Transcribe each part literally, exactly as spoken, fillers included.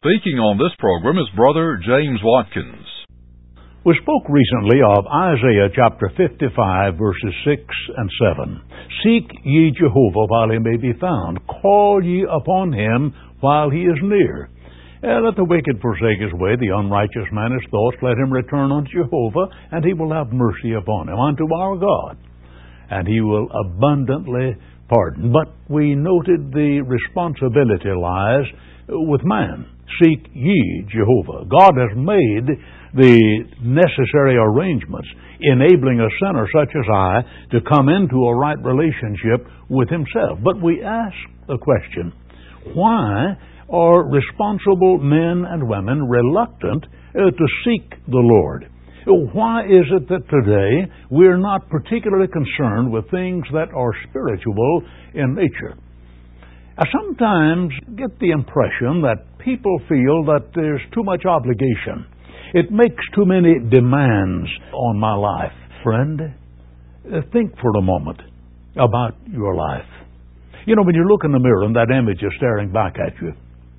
Speaking on this program is Brother James Watkins. We spoke recently of Isaiah chapter fifty-five, verses six and seven. Seek ye Jehovah while he may be found. Call ye upon him while he is near. And let the wicked forsake his way, the unrighteous man his thoughts. Let him return unto Jehovah, and he will have mercy upon him, unto our God, and he will abundantly pardon. But we noted the responsibility lies with man. Seek ye Jehovah. God has made the necessary arrangements, enabling a sinner such as I to come into a right relationship with himself. But we ask the question, why are responsible men and women reluctant uh, to seek the Lord? Why is it that today we're not particularly concerned with things that are spiritual in nature? I sometimes get the impression that people feel that there's too much obligation. It makes too many demands on my life. Friend, think for a moment about your life. You know, when you look in the mirror and that image is staring back at you,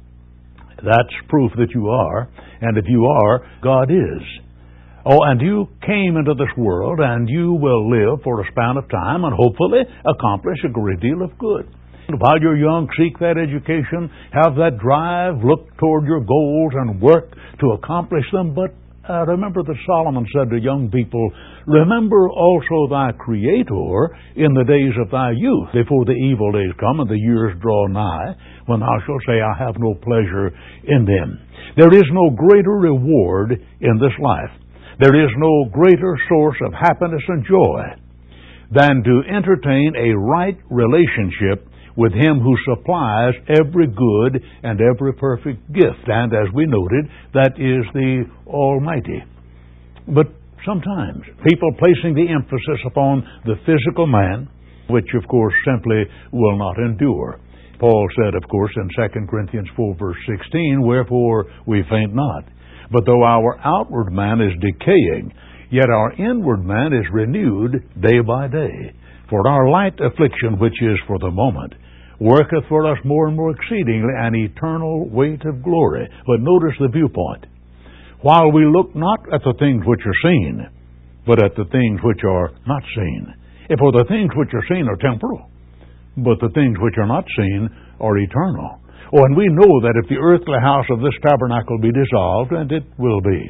that's proof that you are, and if you are, God is. Oh, and you came into this world, and you will live for a span of time and hopefully accomplish a great deal of good. While you're young, seek that education, have that drive, look toward your goals and work to accomplish them. But uh, remember that Solomon said to young people, remember also thy Creator in the days of thy youth, before the evil days come and the years draw nigh, when thou shalt say, I have no pleasure in them. There is no greater reward in this life. There is no greater source of happiness and joy than to entertain a right relationship with Him who supplies every good and every perfect gift. And as we noted, that is the Almighty. But sometimes people placing the emphasis upon the physical man, which of course simply will not endure. Paul said, of course, in Second Corinthians four, verse sixteen, wherefore we faint not. But though our outward man is decaying, yet our inward man is renewed day by day. For our light affliction, which is for the moment, worketh for us more and more exceedingly an eternal weight of glory. But notice the viewpoint. While we look not at the things which are seen, but at the things which are not seen. For the things which are seen are temporal, but the things which are not seen are eternal. Oh, and we know that if the earthly house of this tabernacle be dissolved, and it will be,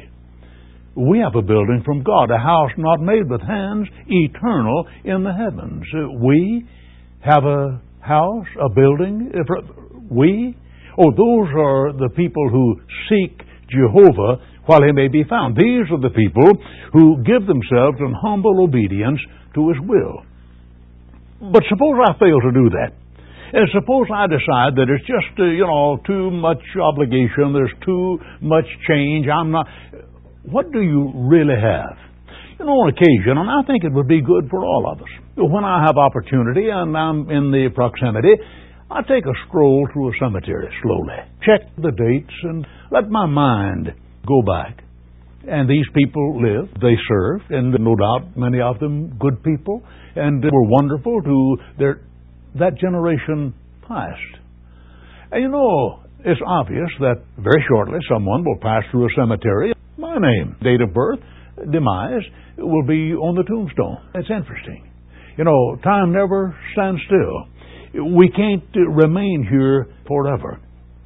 we have a building from God, a house not made with hands, eternal in the heavens. We have a house, a building. We? Oh, those are the people who seek Jehovah while He may be found. These are the people who give themselves in humble obedience to His will. But suppose I fail to do that. And suppose I decide that it's just, uh, you know, too much obligation, there's too much change, I'm not... What do you really have? You know, on occasion, and I think it would be good for all of us, when I have opportunity and I'm in the proximity, I take a stroll through a cemetery slowly, check the dates, and let my mind go back. And these people lived, they served, and no doubt many of them good people, and they were wonderful to their... that generation passed. And you know, it's obvious that very shortly someone will pass through a cemetery. My name, date of birth, demise will be on the tombstone. It's interesting. You know, time never stands still. We can't remain here forever.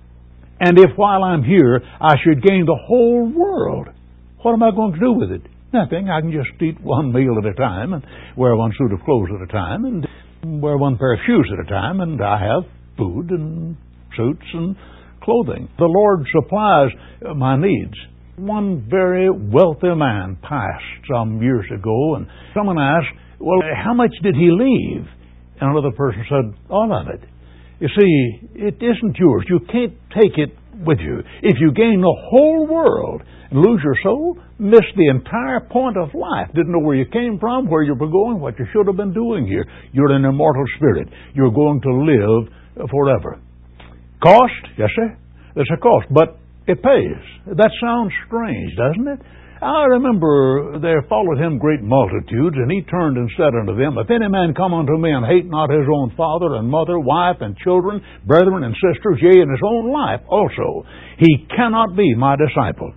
And if while I'm here I should gain the whole world, what am I going to do with it? Nothing. I can just eat one meal at a time and wear one suit of clothes at a time and wear one pair of shoes at a time, and I have food and suits and clothing. The Lord supplies my needs. One very wealthy man passed some years ago, and someone asked, well, how much did he leave? And another person said, all of it. You see, it isn't yours. You can't take it with you. If you gain the whole world and lose your soul, miss the entire point of life, didn't know where you came from, where you were going, what you should have been doing here. You're an immortal spirit. You're going to live forever. Cost? Yes, sir. There's a cost, but it pays. That sounds strange, doesn't it? I remember there followed him great multitudes, and he turned and said unto them, If any man come unto me and hate not his own father and mother, wife and children, brethren and sisters, yea, and his own life also, he cannot be my disciple.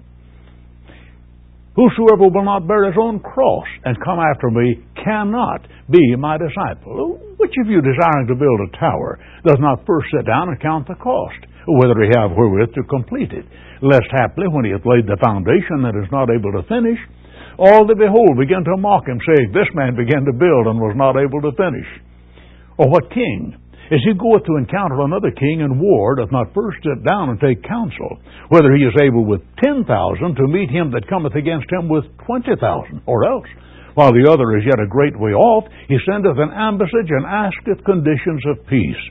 Whosoever will not bear his own cross and come after me cannot be my disciple. Which of you desiring to build a tower does not first sit down and count the cost, whether he have wherewith to complete it? Lest haply, when he hath laid the foundation and is not able to finish, all that behold begin to mock him, saying, This man began to build and was not able to finish. Or what king, as he goeth to encounter another king in war, doth not first sit down and take counsel, whether he is able with ten thousand to meet him that cometh against him with twenty thousand? Or else, while the other is yet a great way off, he sendeth an ambassage and asketh conditions of peace.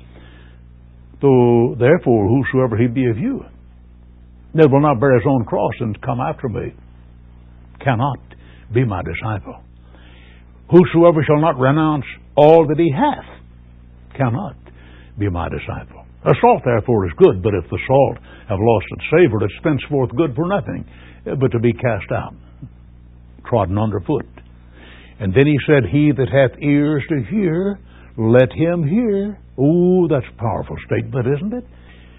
So, therefore, whosoever he be of you, that will not bear his own cross and come after me, cannot be my disciple. Whosoever shall not renounce all that he hath, cannot be my disciple. A salt, therefore, is good, but if the salt have lost its savor, it's thenceforth good for nothing, but to be cast out, trodden under foot. And then he said, He that hath ears to hear, let him hear. Oh, that's a powerful statement, isn't it?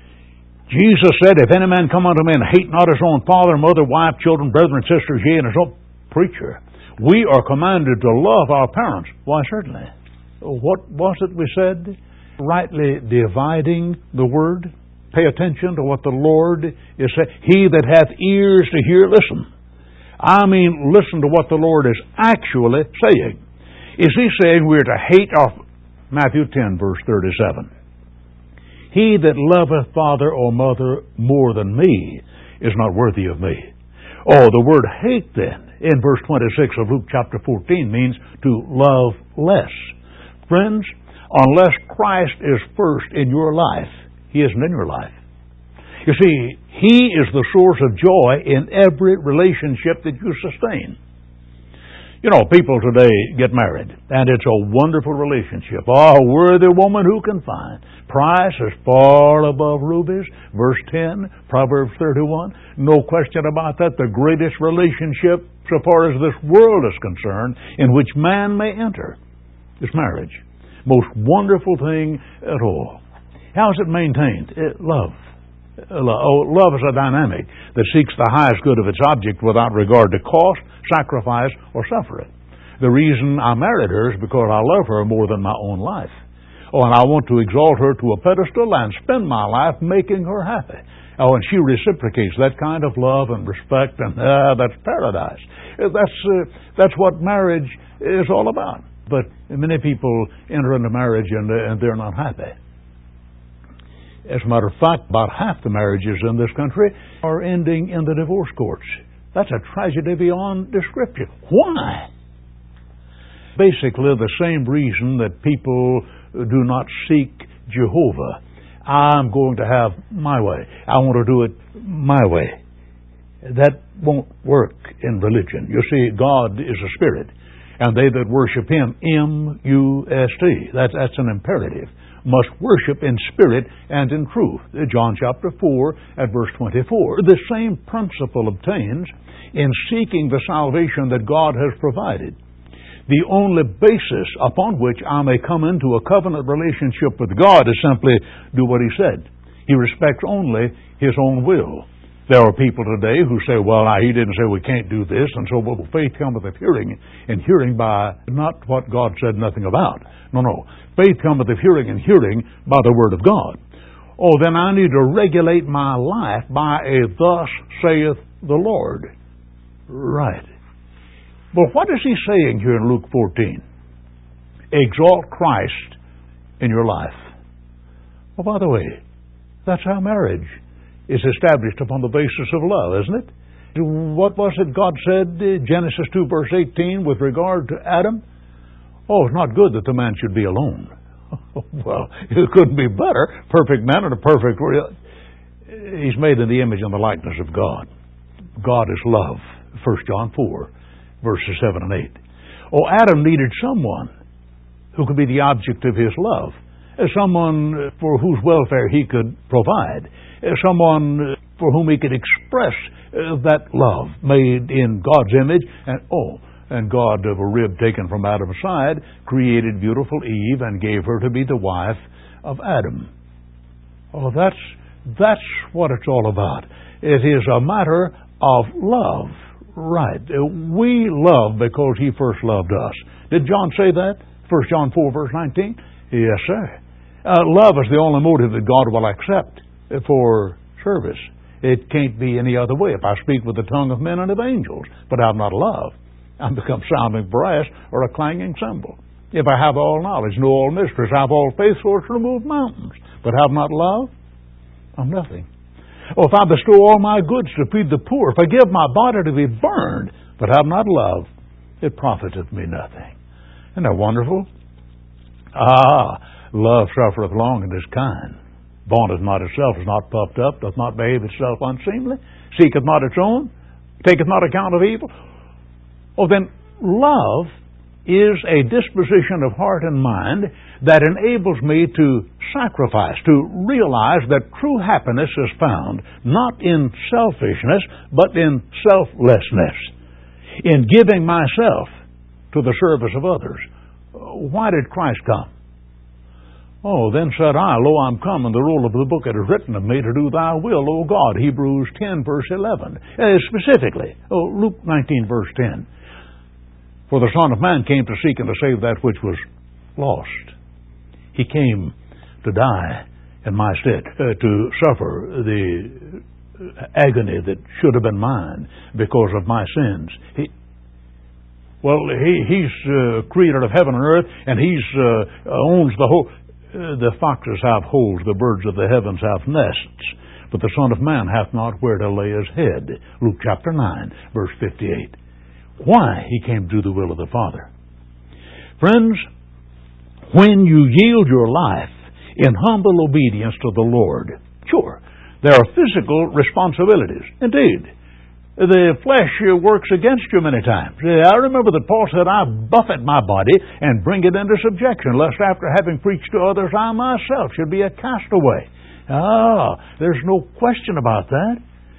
Jesus said, If any man come unto me and hate not his own father, mother, wife, children, brethren, sisters, yea, and his own preacher, we are commanded to love our parents. Why, certainly. What was it we said? Rightly dividing the word. Pay attention to what the Lord is saying. He that hath ears to hear, listen. I mean, listen to what the Lord is actually saying. Is he saying we're to hate our... Matthew ten, verse thirty-seven. He that loveth father or mother more than me is not worthy of me. Oh, the word hate then, in verse twenty-six of Luke chapter fourteen, means to love less. Friends, unless Christ is first in your life, He isn't in your life. You see, He is the source of joy in every relationship that you sustain. You know, people today get married, and it's a wonderful relationship. Oh, worthy woman who can find. Price is far above rubies. Verse ten, Proverbs thirty-one. No question about that. The greatest relationship, so far as this world is concerned, in which man may enter, is marriage. Most wonderful thing at all. How is it maintained? It, love. Oh, love is a dynamic that seeks the highest good of its object without regard to cost, sacrifice, or suffering. The reason I married her is because I love her more than my own life. Oh, and I want to exalt her to a pedestal and spend my life making her happy. Oh, and she reciprocates that kind of love and respect, and uh, that's paradise. That's uh, that's what marriage is all about. But many people enter into marriage and, uh, and they're not happy. As a matter of fact, about half the marriages in this country are ending in the divorce courts. That's a tragedy beyond description. Why? Basically, the same reason that people do not seek Jehovah. I'm going to have my way. I want to do it my way. That won't work in religion. You see, God is a spirit, and they that worship Him, M U S T, that's, that's an imperative, must worship in spirit and in truth. John chapter four at verse twenty-four. The same principle obtains in seeking the salvation that God has provided. The only basis upon which I may come into a covenant relationship with God is simply do what He said. He respects only His own will. There are people today who say, well, He didn't say we can't do this, and so well, faith cometh of hearing, and hearing by not what God said nothing about. No, no. Faith cometh of hearing, and hearing by the Word of God. Oh, then I need to regulate my life by a thus saith the Lord. Right. But what is He saying here in Luke fourteen? Exalt Christ in your life. Well, by the way, that's how marriage is established upon the basis of love, isn't it? What was it God said, Genesis two, verse eighteen, with regard to Adam? Oh, it's not good that the man should be alone. Well, it couldn't be better. Perfect man and a perfect... He's made in the image and the likeness of God. God is love. First John four, verses seven and eight. Oh, Adam needed someone who could be the object of his love. Someone for whose welfare he could provide. Someone for whom he could express uh, that love, made in God's image. And oh, and God, of a rib taken from Adam's side, created beautiful Eve and gave her to be the wife of Adam. Oh, that's that's what it's all about. It is a matter of love. Right. We love because he first loved us. Did John say that? First John four, verse nineteen? Yes, sir. Uh, love is the only motive that God will accept for service. It can't be any other way. If I speak with the tongue of men and of angels, but have not love, I become sounding brass or a clanging cymbal. If I have all knowledge, know all mysteries, have all faith so as to remove mountains, but have not love, I'm nothing. Or if I bestow all my goods to feed the poor, if I give my body to be burned, but have not love, it profiteth me nothing. Isn't that wonderful? Ah, love suffereth long and is kind. Vaunteth not itself, is not puffed up, doth not behave itself unseemly, seeketh not its own, taketh not account of evil. Oh, then love is a disposition of heart and mind that enables me to sacrifice, to realize that true happiness is found not in selfishness, but in selflessness, in giving myself to the service of others. Why did Christ come? Oh, then said I, Lo, I'm come, and the roll of the book it is written of me to do thy will, O God. Hebrews ten, verse eleven. Uh, specifically, oh, Luke nineteen, verse ten. For the Son of Man came to seek and to save that which was lost. He came to die in my stead, uh, to suffer the agony that should have been mine because of my sins. He, well, he, he's uh, creator of heaven and earth, and he's uh, owns the whole. Uh, the foxes have holes, the birds of the heavens have nests, but the Son of Man hath not where to lay his head. Luke chapter nine, verse fifty-eight. Why? He came to do the will of the Father. Friends, when you yield your life in humble obedience to the Lord, sure, there are physical responsibilities. Indeed, the flesh works against you many times. I remember that Paul said, I buffet my body and bring it into subjection, lest after having preached to others, I myself should be a castaway. Ah, there's no question about that.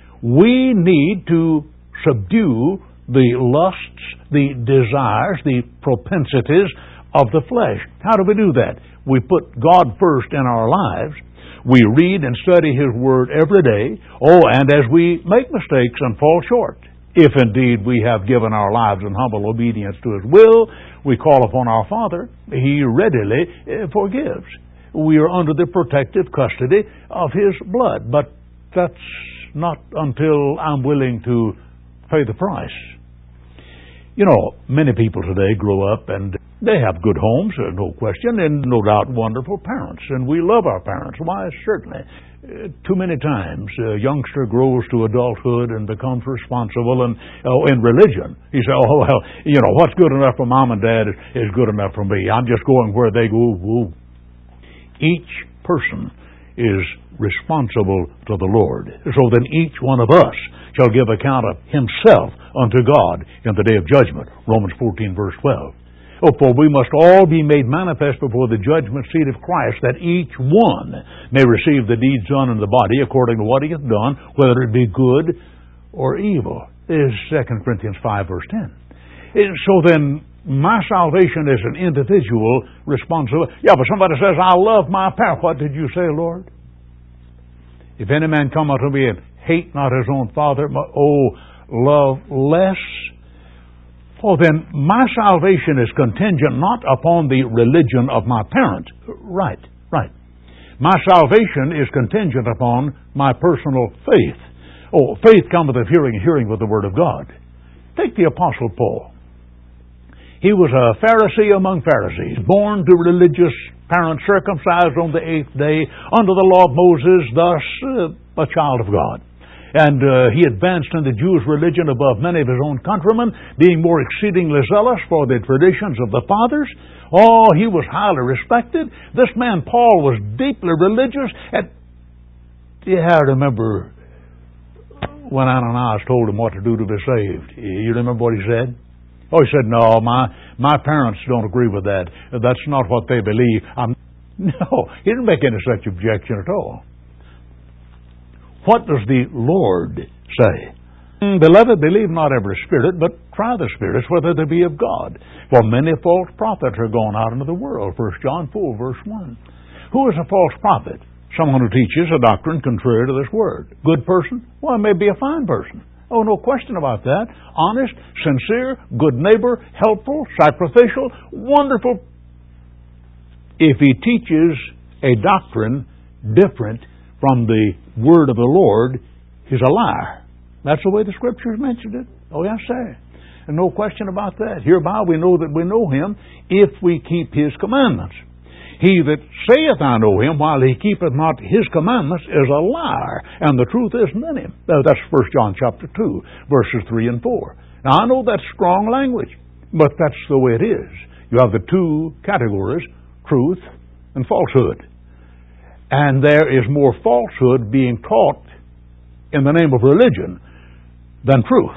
We need to subdue the lusts, the desires, the propensities of the flesh. How do we do that? We put God first in our lives. We read and study His Word every day. Oh, and as we make mistakes and fall short, if indeed we have given our lives in humble obedience to His will, we call upon our Father. He readily forgives. We are under the protective custody of His blood. But that's not until I'm willing to pay the price. You know, many people today grow up and they have good homes, no question, and no doubt wonderful parents. And we love our parents. Why, certainly. Uh, too many times a youngster grows to adulthood and becomes responsible. And oh, in religion, he says, oh, well, you know, what's good enough for mom and dad is good enough for me. I'm just going where they go. Woo. Each person is responsible to the Lord. So then each one of us shall give account of himself unto God in the day of judgment. Romans fourteen, verse twelve. Oh, for we must all be made manifest before the judgment seat of Christ, that each one may receive the deeds done in the body according to what he hath done, whether it be good or evil. Is Second Corinthians five, verse ten. So then, my salvation is an individual responsibility. Yeah, but somebody says, I love my parents. What did you say, Lord? If any man come unto me and hate not his own father, oh, love less. Oh, then my salvation is contingent not upon the religion of my parent. Right, right. My salvation is contingent upon my personal faith. Oh, faith cometh of hearing, and hearing with the Word of God. Take the Apostle Paul. He was a Pharisee among Pharisees, born to religious parents, circumcised on the eighth day, under the law of Moses, thus uh, a child of God. And uh, he advanced in the Jewish religion above many of his own countrymen, being more exceedingly zealous for the traditions of the fathers. Oh, he was highly respected. This man, Paul, was deeply religious. And yeah, I remember when Ananias told him what to do to be saved. You remember what he said? Oh, he said, no, my my parents don't agree with that. That's not what they believe. I'm... No, he didn't make any such objection at all. What does the Lord say? Beloved, believe not every spirit, but try the spirits, whether they be of God. For many false prophets are gone out into the world. First John four, verse one. Who is a false prophet? Someone who teaches a doctrine contrary to this word. Good person? Well, it may be a fine person. Oh, no question about that. Honest, sincere, good neighbor, helpful, sacrificial, wonderful. If he teaches a doctrine different from the word of the Lord, he's a liar. That's the way the Scriptures mentioned it. Oh, yes, sir. And no question about that. Hereby we know that we know Him if we keep His commandments. He that saith, I know Him, while he keepeth not His commandments, is a liar, and the truth isn't in him. Now, that's First John chapter two, verses three and four. Now, I know that's strong language, but that's the way it is. You have the two categories, truth and falsehood. And there is more falsehood being taught in the name of religion than truth.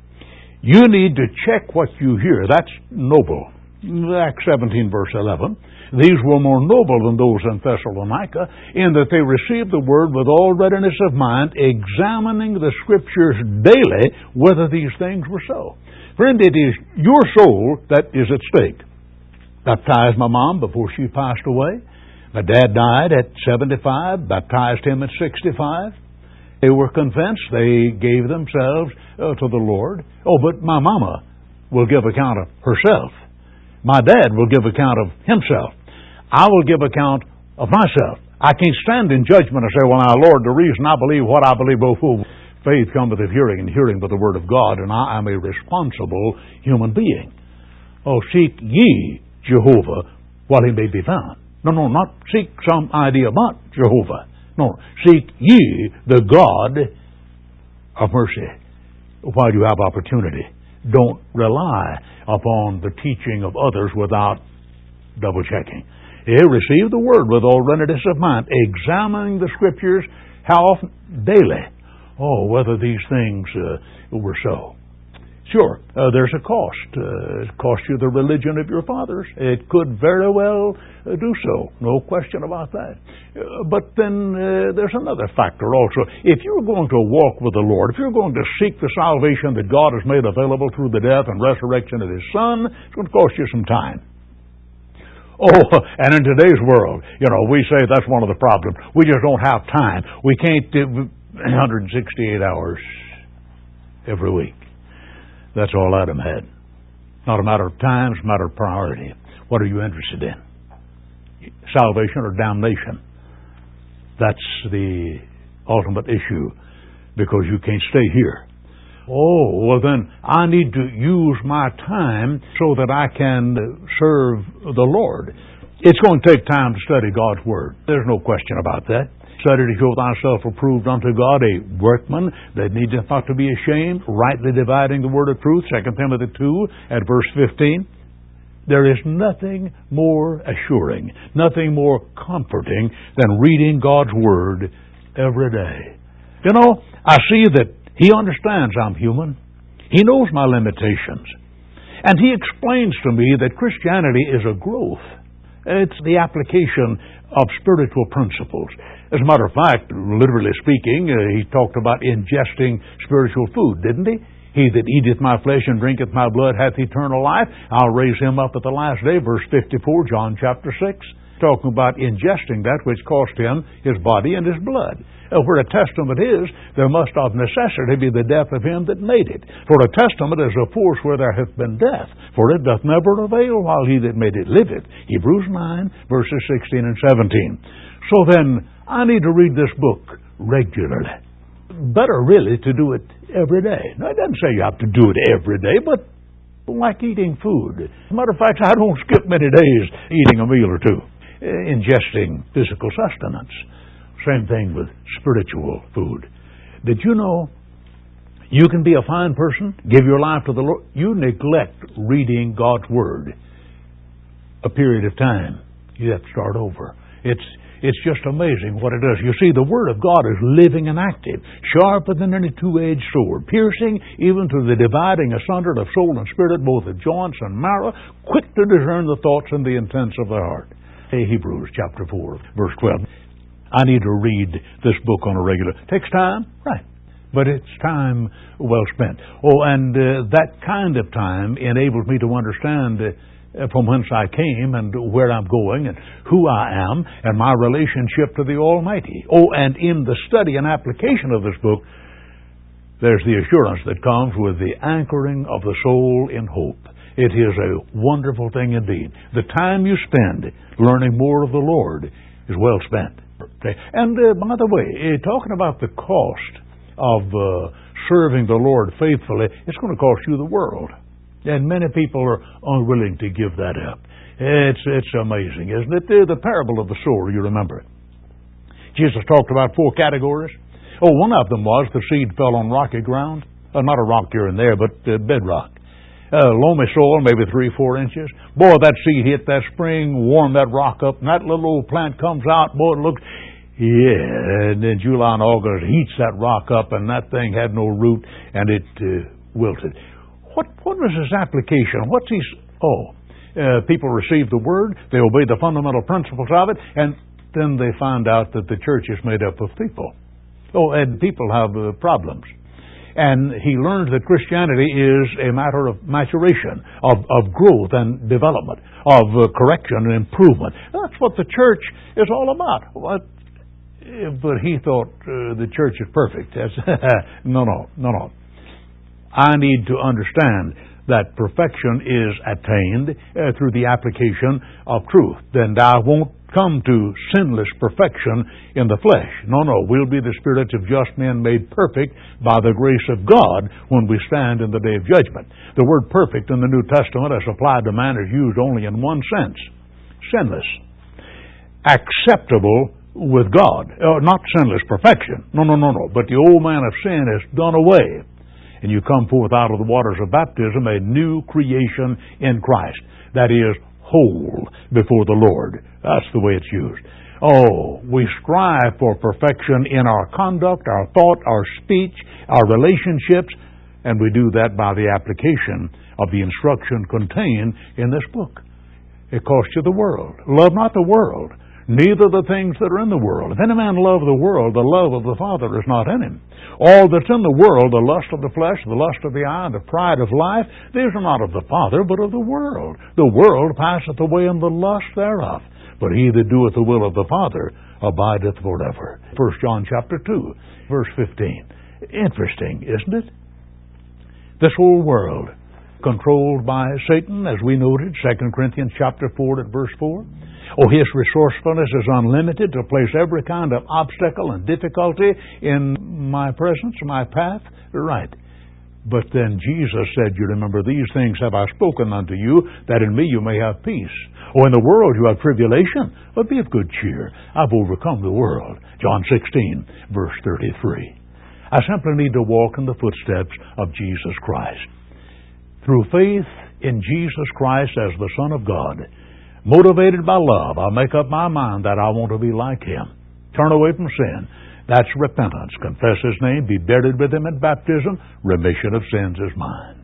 You need to check what you hear. That's noble. Acts seventeen, verse eleven. These were more noble than those in Thessalonica, in that they received the word with all readiness of mind, examining the Scriptures daily whether these things were so. Friend, it is your soul that is at stake. Baptized my mom before she passed away. My dad died at seventy-five, baptized him at sixty-five. They were convinced, they gave themselves uh, to the Lord. Oh, but my mama will give account of herself. My dad will give account of himself. I will give account of myself. I can't stand in judgment and say, well, now, Lord, the reason I believe what I believe, both faith cometh of hearing, and hearing by the word of God, and I am a responsible human being. Oh, seek ye Jehovah while he may be found. No, no, not seek some idea about Jehovah. No, seek ye the God of mercy while you have opportunity. Don't rely upon the teaching of others without double checking. Here, receive the word with all readiness of mind, examining the Scriptures, how often? Daily. Oh, whether these things uh, were so. Sure, uh, there's a cost. Uh, it costs you the religion of your fathers. It could very well uh, do so. No question about that. Uh, but then uh, there's another factor also. If you're going to walk with the Lord, if you're going to seek the salvation that God has made available through the death and resurrection of His Son, it's going to cost you some time. Oh, and in today's world, you know, we say that's one of the problems. We just don't have time. We can't do one hundred sixty-eight hours every week. That's all Adam had. Not a matter of time, it's a matter of priority. What are you interested in? Salvation or damnation? That's the ultimate issue, because you can't stay here. Oh, well then, I need to use my time so that I can serve the Lord. It's going to take time to study God's Word. There's no question about that. Study to show thyself approved unto God, a workman that needeth not to be ashamed, rightly dividing the word of truth, Second Timothy two at verse fifteen. There is nothing more assuring, nothing more comforting than reading God's Word every day. You know, I see that He understands I'm human. He knows my limitations. And He explains to me that Christianity is a growth. It's the application of spiritual principles. As a matter of fact, literally speaking, uh, He talked about ingesting spiritual food, didn't He? He that eateth my flesh and drinketh my blood hath eternal life. I'll raise him up at the last day. Verse fifty-four, John chapter six. Talking about ingesting that which cost him his body and his blood. Uh, where a testament is, there must of necessity be the death of him that made it. For a testament is a force where there hath been death. For it doth never avail while he that made it liveth. Hebrews nine, verses sixteen and seventeen. So then, I need to read this book regularly. Better really to do it every day. Now, it doesn't say you have to do it every day, but like eating food. As a matter of fact, I don't skip many days eating a meal or two, ingesting physical sustenance. Same thing with spiritual food. Did you know you can be a fine person, give your life to the Lord? You neglect reading God's Word a period of time. You have to start over. It's It's just amazing what it does. You see, the Word of God is living and active, sharper than any two-edged sword, piercing even to the dividing asunder of soul and spirit, both of joints and marrow, quick to discern the thoughts and the intents of the heart. Hey, Hebrews chapter four, verse twelve. I need to read this book on a regular. Takes time, right? But it's time well spent. Oh, and uh, that kind of time enables me to understand uh, from whence I came and where I'm going and who I am and my relationship to the Almighty. Oh, and in the study and application of this book, there's the assurance that comes with the anchoring of the soul in hope. It is a wonderful thing indeed. The time you spend learning more of the Lord is well spent. Okay. And uh, by the way, uh, talking about the cost of uh, serving the Lord faithfully, it's going to cost you the world. And many people are unwilling to give that up. It's it's amazing, isn't it? The, the parable of the sower, you remember it. Jesus talked about four categories. Oh, one of them was the seed fell on rocky ground. Uh, not a rock here and there, but uh, bedrock. Uh, loamy soil, maybe three, four inches. Boy, that seed hit that spring, warmed that rock up, and that little old plant comes out. Boy, it looks, yeah, and then July and August heats that rock up, and that thing had no root, and it uh, wilted. What what was his application? What's his, oh, uh, people receive the Word, they obey the fundamental principles of it, and then they find out that the church is made up of people. Oh, and people have uh, problems. And he learns that Christianity is a matter of maturation, of, of growth and development, of uh, correction and improvement. That's what the church is all about. But, but he thought uh, the church is perfect. no, no, no, no. I need to understand that perfection is attained uh, through the application of truth. Then I won't come to sinless perfection in the flesh. No, no, we'll be the spirits of just men made perfect by the grace of God when we stand in the day of judgment. The word perfect in the New Testament as applied to man is used only in one sense. Sinless. Acceptable with God. Uh, not sinless perfection. No, no, no, no. But the old man of sin is done away. And you come forth out of the waters of baptism, a new creation in Christ. That is, whole before the Lord. That's the way it's used. Oh, we strive for perfection in our conduct, our thought, our speech, our relationships, and we do that by the application of the instruction contained in this book. It costs you the world. Love not the world, neither the things that are in the world. If any man love the world, the love of the Father is not in him. All that's in the world, the lust of the flesh, the lust of the eye, and the pride of life, these are not of the Father, but of the world. The world passeth away in the lust thereof. But he that doeth the will of the Father abideth forever. First John chapter two, verse fifteen. Interesting, isn't it? This whole world, controlled by Satan, as we noted, Second Corinthians chapter four at verse four. Oh, his resourcefulness is unlimited to place every kind of obstacle and difficulty in my presence, my path. Right. But then Jesus said, you remember, these things have I spoken unto you, that in me you may have peace. Oh, in the world you have tribulation, but be of good cheer. I've overcome the world. John sixteen, verse thirty-three. I simply need to walk in the footsteps of Jesus Christ. Through faith in Jesus Christ as the Son of God, motivated by love, I'll make up my mind that I want to be like Him. Turn away from sin. That's repentance. Confess His name, be buried with Him in baptism. Remission of sins is mine.